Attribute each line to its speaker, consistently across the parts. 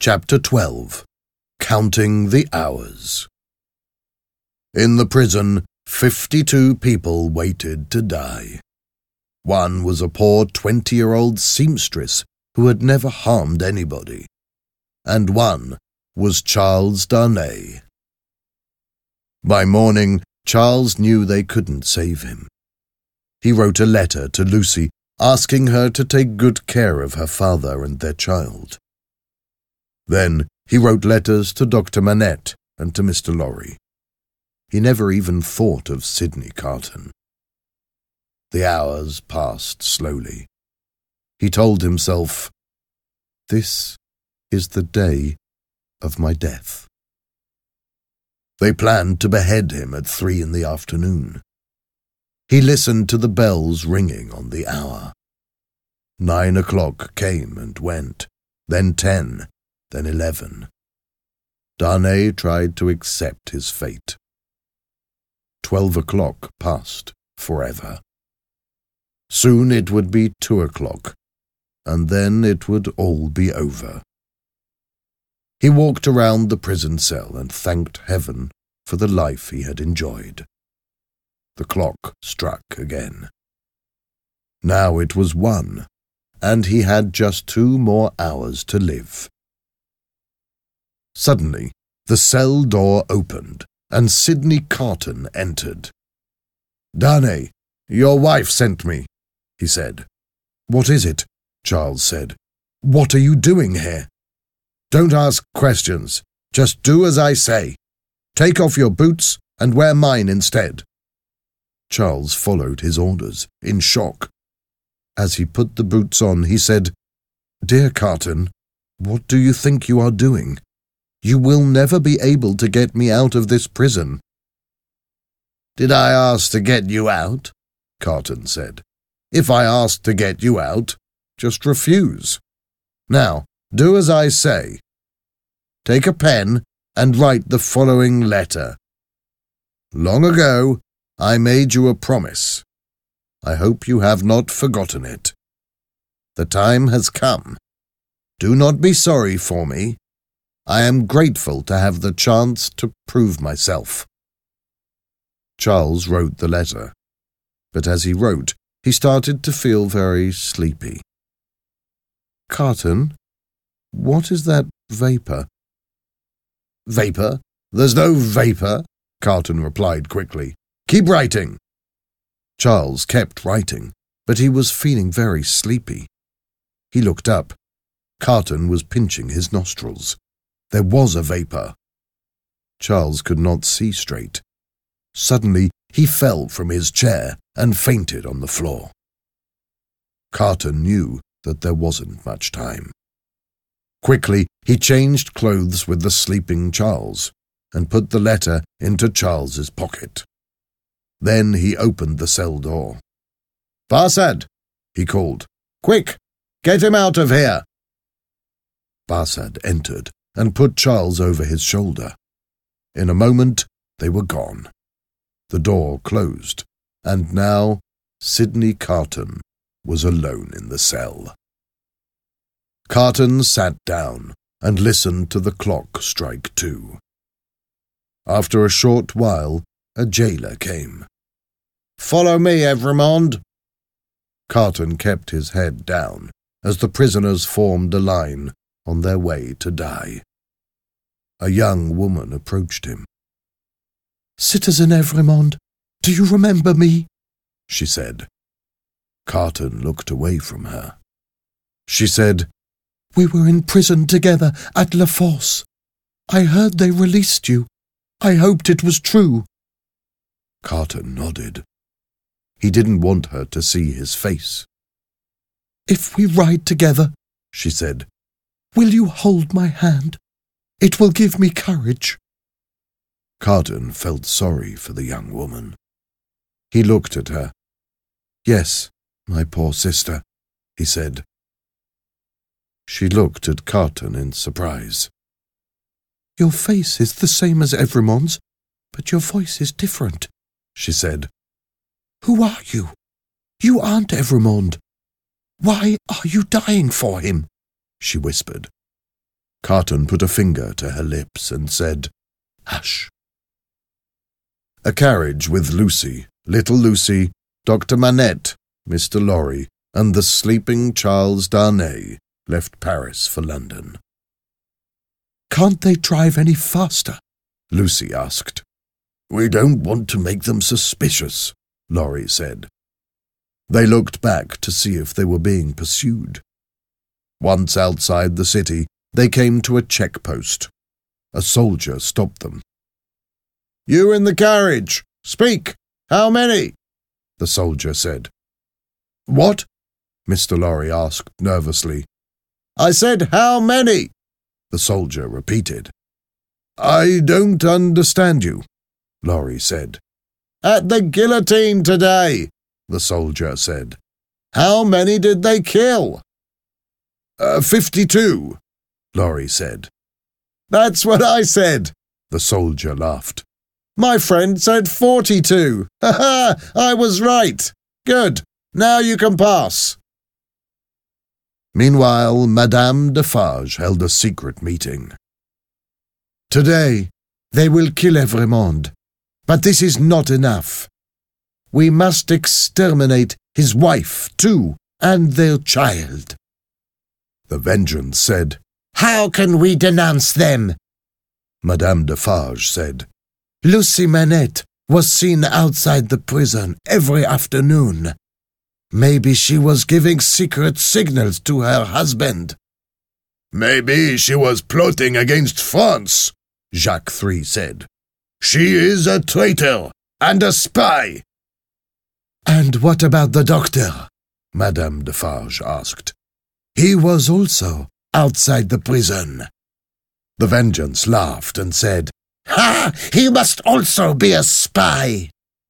Speaker 1: Chapter 12. Counting the Hours. In the prison, 52 people waited to die. One was a poor 20-year-old seamstress who had never harmed anybody. And one was Charles Darnay. By morning, Charles knew they couldn't save him. He wrote a letter to Lucy, asking her to take good care of her father and their child. Then he wrote letters to Dr. Manette and to Mr. Lorry. He never even thought of Sydney Carton. The hours passed slowly. He told himself, "This is the day of my death." They planned to behead him at 3 in the afternoon. He listened to the bells ringing on the hour. 9 o'clock came and went, then 10, then 11. Darnay tried to accept his fate. 12 o'clock passed forever. Soon it would be 2 o'clock, and then it would all be over. He walked around the prison cell and thanked heaven for the life he had enjoyed. The clock struck again. Now it was 1, and he had just 2 more hours to live. Suddenly, the cell door opened, and Sydney Carton entered. "Darnay, your wife sent me," he said. "What is it?" Charles said. "What are you doing here?" "Don't ask questions. Just do as I say. Take off your boots and wear mine instead." Charles followed his orders, in shock. As he put the boots on, he said, "Dear Carton, what do you think you are doing? You will never be able to get me out of this prison." "Did I ask to get you out?" Carton said. "If I asked to get you out, just refuse. Now, do as I say. Take a pen and write the following letter. Long ago, I made you a promise. I hope you have not forgotten it. The time has come. Do not be sorry for me. I am grateful to have the chance to prove myself." Charles wrote the letter, but as he wrote, he started to feel very sleepy. "Carton, what is that vapor?" "Vapor? There's no vapor," Carton replied quickly. "Keep writing." Charles kept writing, but he was feeling very sleepy. He looked up. Carton was pinching his nostrils. There was a vapor. Charles could not see straight. Suddenly, he fell from his chair and fainted on the floor. Carton knew that there wasn't much time. Quickly, he changed clothes with the sleeping Charles and put the letter into Charles's pocket. Then he opened the cell door. "Barsad," he called. "Quick, get him out of here." Barsad entered and put Charles over his shoulder. In a moment, they were gone. The door closed, and now Sydney Carton was alone in the cell. Carton sat down and listened to the clock strike 2. After a short while, a jailer came. "Follow me, Evrémonde." Carton kept his head down as the prisoners formed a line on their way to die. A young woman approached him. "Citizen Evrémonde, do you remember me?" she said. Carton looked away from her. She said, "We were in prison together at La Force. I heard they released you. I hoped it was true." Carton nodded. He didn't want her to see his face. "If we ride together," she said, "will you hold my hand? It will give me courage." Carton felt sorry for the young woman. He looked at her. "Yes, my poor sister," he said. She looked at Carton in surprise. "Your face is the same as Evrémonde's, but your voice is different," she said. "Who are you? You aren't Evrémonde. Why are you dying for him?" she whispered. Carton put a finger to her lips and said, "Hush." A carriage with Lucy, little Lucy, Dr. Manette, Mr. Lorry, and the sleeping Charles Darnay left Paris for London. "Can't they drive any faster?" Lucy asked. "We don't want to make them suspicious," Lorry said. They looked back to see if they were being pursued. Once outside the city, they came to a check post. A soldier stopped them. "You in the carriage! Speak! How many?" the soldier said. "What?" Mr. Lorry asked nervously. "I said, how many?" the soldier repeated. "I don't understand you," Lorry said. "At the guillotine today," the soldier said. "How many did they kill?" 52, Lorry said. "That's what I said," the soldier laughed. "My friend said 42. Ha ha! I was right. Good. Now you can pass." Meanwhile, Madame Defarge held a secret meeting. "Today, they will kill Evrémonde, but this is not enough. We must exterminate his wife, too, and their child." The Vengeance said, "How can we denounce them?" Madame Defarge said, "Lucy Manette was seen outside the prison every afternoon. Maybe she was giving secret signals to her husband." "Maybe she was plotting against France," Jacques III said. "She is a traitor and a spy." "And what about the doctor?" Madame Defarge asked. "He was also outside the prison." The Vengeance laughed and said, "Ha! He must also be a spy."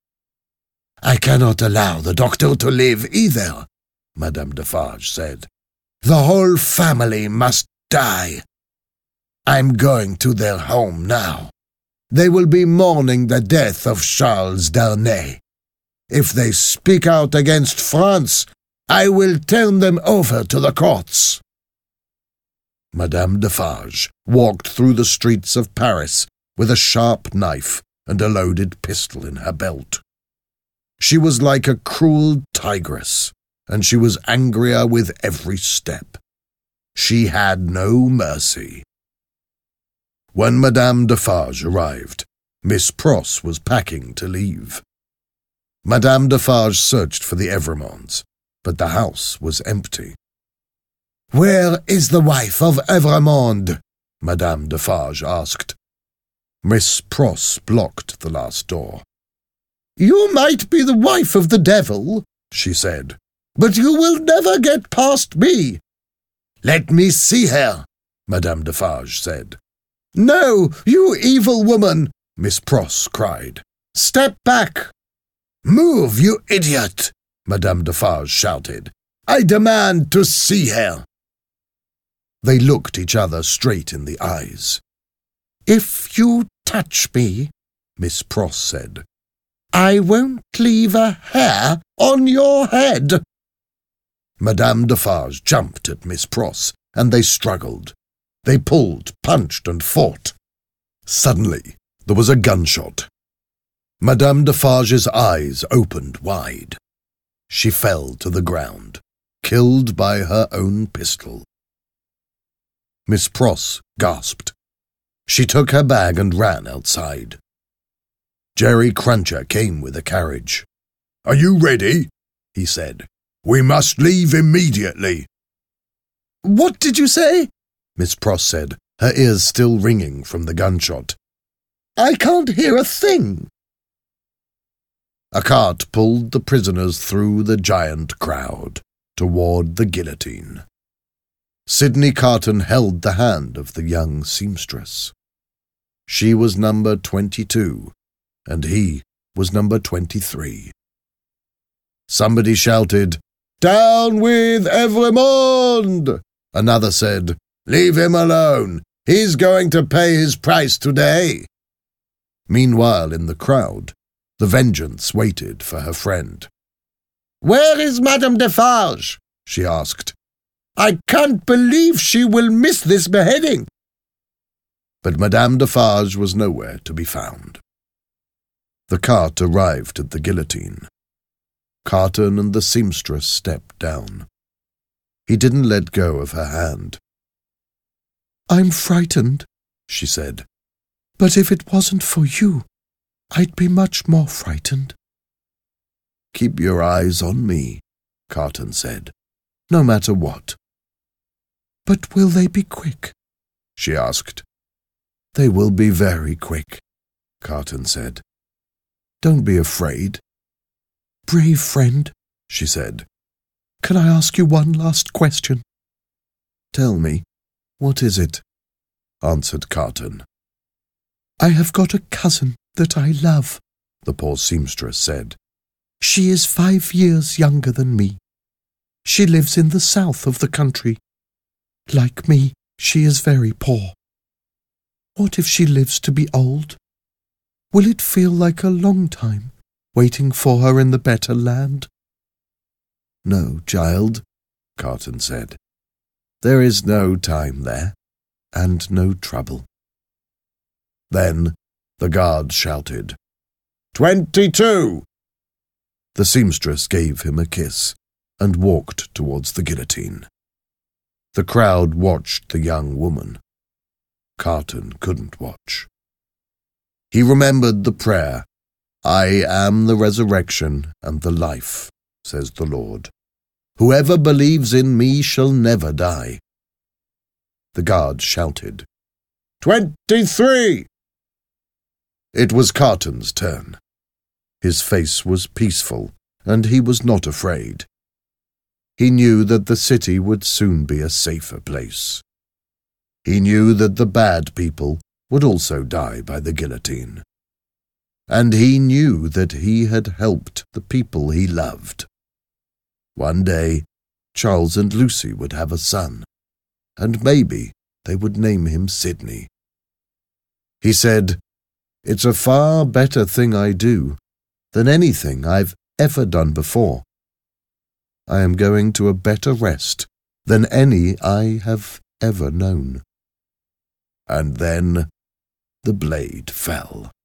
Speaker 1: "I cannot allow the doctor to live either," Madame Defarge said. "The whole family must die. I'm going to their home now. They will be mourning the death of Charles Darnay. If they speak out against France, I will turn them over to the courts." Madame Defarge walked through the streets of Paris with a sharp knife and a loaded pistol in her belt. She was like a cruel tigress, and she was angrier with every step. She had no mercy. When Madame Defarge arrived, Miss Pross was packing to leave. Madame Defarge searched for the Evrémonds, but the house was empty. "Where is the wife of Evrémonde?" Madame Defarge asked. Miss Pross blocked the last door. "You might be the wife of the devil," she said, "but you will never get past me." "Let me see her," Madame Defarge said. "No, you evil woman," Miss Pross cried. "Step back." "Move, you idiot," Madame Defarge shouted. "I demand to see her." They looked each other straight in the eyes. "If you touch me," Miss Pross said, "I won't leave a hair on your head." Madame Defarge jumped at Miss Pross, and they struggled. They pulled, punched, and fought. Suddenly, there was a gunshot. Madame Defarge's eyes opened wide. She fell to the ground, killed by her own pistol. Miss Pross gasped. She took her bag and ran outside. Jerry Cruncher came with a carriage. "Are you ready?" he said. "We must leave immediately." "What did you say?" Miss Pross said, her ears still ringing from the gunshot. "I can't hear a thing." A cart pulled the prisoners through the giant crowd toward the guillotine. Sidney Carton held the hand of the young seamstress. She was number 22, and he was number 23. Somebody shouted, "Down with Evrémonde!" Another said, "Leave him alone. He's going to pay his price today." Meanwhile, in the crowd, the Vengeance waited for her friend. "Where is Madame Defarge?" she asked. "I can't believe she will miss this beheading. but Madame Defarge was nowhere to be found. The cart arrived at the guillotine. Carton and the seamstress stepped down. He didn't let go of her hand. "I'm frightened," she said, "but if it wasn't for you, I'd be much more frightened." "Keep your eyes on me," Carton said, "no matter what." "But will they be quick?" she asked. "They will be very quick," Carton said. "Don't be afraid." "Brave friend," she said, "can I ask you one last question?" "Tell me, what is it?" answered Carton. "I have got a cousin that I love," the poor seamstress said. "She is 5 years younger than me. She lives in the south of the country. Like me, she is very poor. What if she lives to be old? Will it feel like a long time, waiting for her in the better land?" "No, child," Carton said. "There is no time there, and no trouble." Then the guard shouted, 22! The seamstress gave him a kiss and walked towards the guillotine. The crowd watched the young woman. Carton couldn't watch. He remembered the prayer, "I am the resurrection and the life, says the Lord. Whoever believes in me shall never die." The guard shouted, 23! It was Carton's turn. His face was peaceful, and he was not afraid. He knew that the city would soon be a safer place. He knew that the bad people would also die by the guillotine. And he knew that he had helped the people he loved. One day, Charles and Lucy would have a son, and maybe they would name him Sidney. He said, "It's a far better thing I do than anything I've ever done before. I am going to a better rest than any I have ever known." And then the blade fell.